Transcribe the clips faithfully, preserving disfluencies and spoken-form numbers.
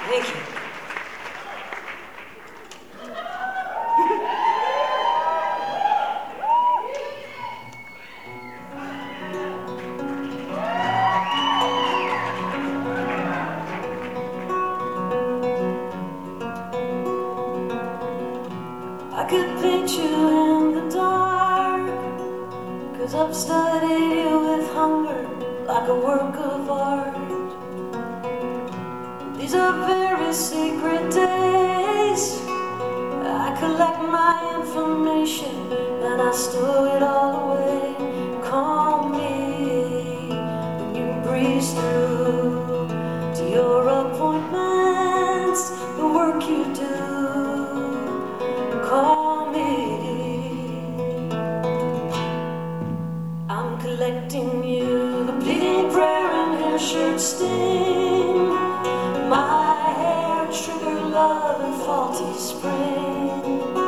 Thank you. I could paint you in the dark, 'cause I've studied you with hunger like a work of art. These are very secret days. I collect my information and I store it all away. Call me when you breeze through to your appointments, the work you do. Call me. I'm collecting you, the bleeding prayer and hair shirt sting, my hair trigger love and faulty spring.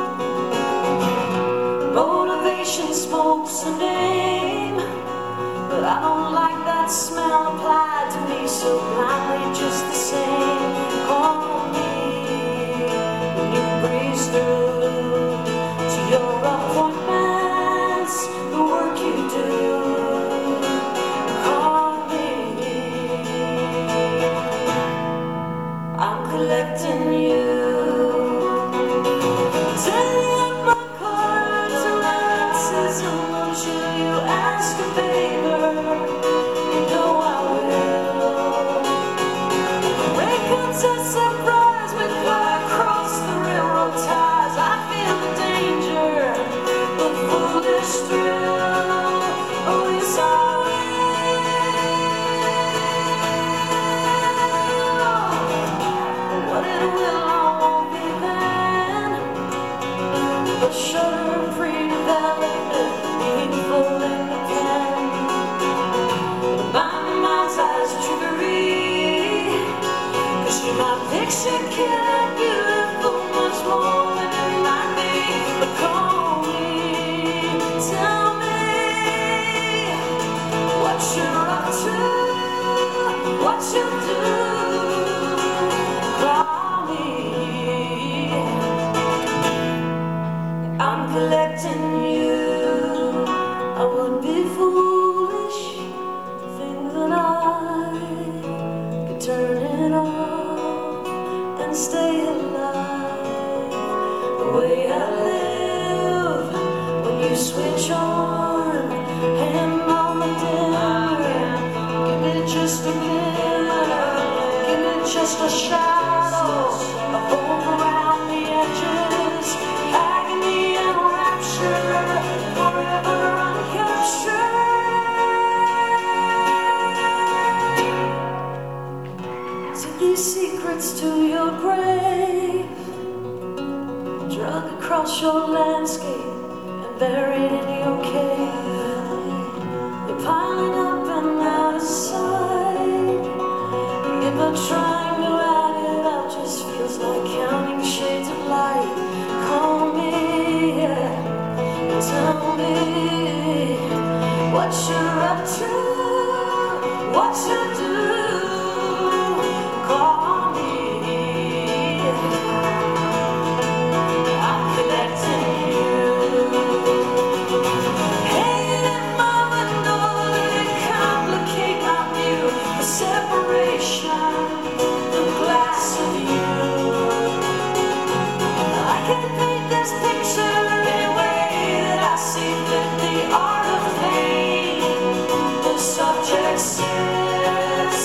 Motivation smokes a name, but I don't like that smell applied to me so blindly just the same. Call me when you breeze through to your appointments, the work you do. Call me. I'm collecting you. Turning up my cards and lenses, and won't you, you ask a favor? You know I will. Rain comes a surprise me, fly across the railroad ties. I feel the danger, the foolish thrill. Oh, yes, I will. What it will, I won't be then. A shudder pre-development, meaningful in the pen. By my eyes trickery, 'cause you're my picture killer, beautiful, much more than it might be. But call me, tell me what you're up to, what you do. Call me. I'm collecting you. I would be foolish to think that I could turn it off and stay alive the way I live. When you switch on, hand on the dimmer, give me just a glimmer, give me just a shadow, a foam around the edges, agony and rapture, forever uncaptured. Take these secrets to your grave, drug across your landscape and buried in your cave. You're piling up and out of sight. If I'm trying to add it up, just feels like counting shades of light. Call me, yeah, and tell me what you're up to, what you do. Call me. I'm collecting you. Hanging in my window, they complicate my view. The separation, the glass of you. I can paint this picture any way that I see fit. The art of pain, the subject sits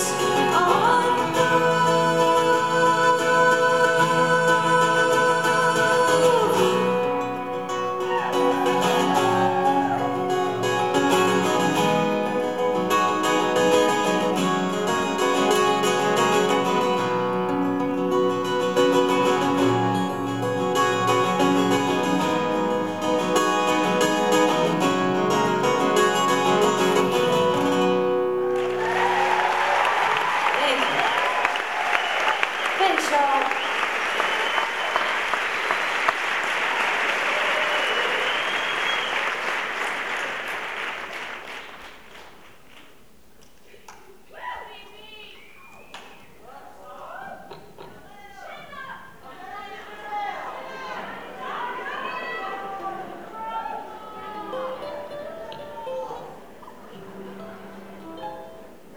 Thanks, y'all.